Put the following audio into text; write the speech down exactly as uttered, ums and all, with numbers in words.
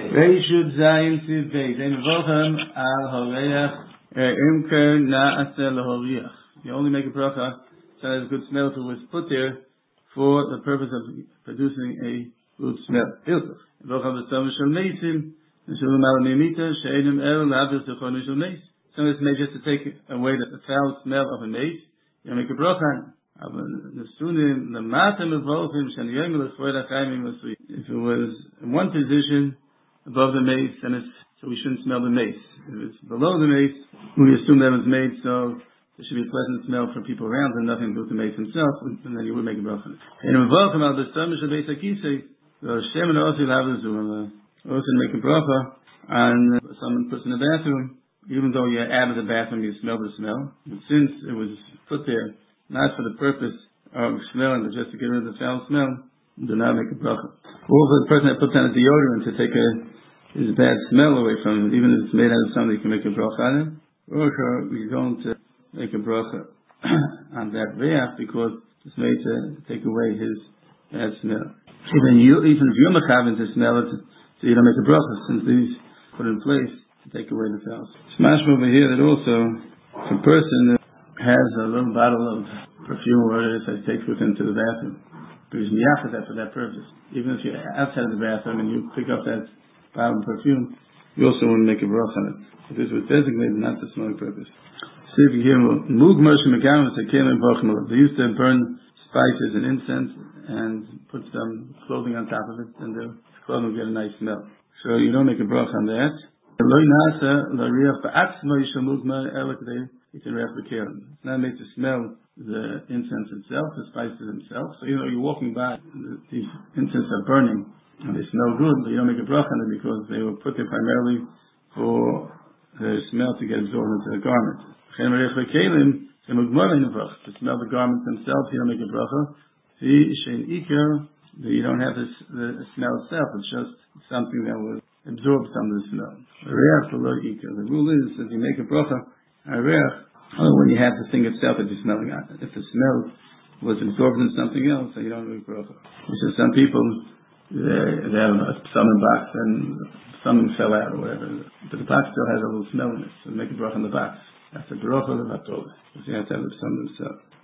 Reishut Zayin Tiv Beis. Ein Vochem Al Horeach Imker Na'aseh L'Horiach. You only make a bracha so that a good smell to was put there for the purpose of producing a good smell. Hilchos. Vochem V'Stom Shel Meisim Shalom Al Mimita She'enim El Lavis Zechon Shel Meis. Some of it's made just to take away the, the foul smell of a mace. You make a bracha. If it was in one position above the mace, then it's, so we shouldn't smell the mace. If it's below the mace, we assume that it was made so there should be a pleasant smell for people around and nothing to do with the mace himself, and then you would make a bracha. And welcome out the stomach of Beis Hakisei, the Shem and also have the Zoom, also make a bracha, and someone puts in the bathroom, even though you're out of the bathroom, you smell the smell. But since it was put there, not for the purpose of smelling, but just to get rid of the foul smell, do not make a bracha. Or for the person that puts on a deodorant to take a, his bad smell away from him, even if it's made out of something, you can make a bracha on it. Or we don't uh, make a bracha on that reach because it's made to take away his bad smell. Even you, even if you're machavin to smell it, so you don't make a bracha, since these put in place to take away the foul. It's mashma over here that also, if a person has a little bottle of perfume or whatever it is that he takes with him to the bathroom, because he offers that for that purpose. Even if you're outside of the bathroom and you pick up that bottle of perfume, you also want to make a bracha on it. But this was designated not for smelling purpose. See if you hear Mug Moshe Megamas they used to burn spices and incense and put some clothing on top of it, and the clothing would get a nice smell. So you don't make a bracha on that. It's not made to smell the incense itself, the spices themselves. So you know you're walking by, these incense are burning and they smell good, but you don't make a bracha on them because they were put there primarily for the smell to get absorbed into the garment. To smell the garments themselves, you don't make a bracha. You don't have this, the smell itself, it's just something that will absorb some of the smell. The rule is that you make a bracha oh, when you have the thing itself that you're smelling on. If the smell was absorbed in something else, then you don't make bracha. Which is some people, they, they have a salmon box and something fell out or whatever, but the box still has a little smell in it, so make a bracha on the box. That's a bracha of the Torah. You have to have the salmon itself.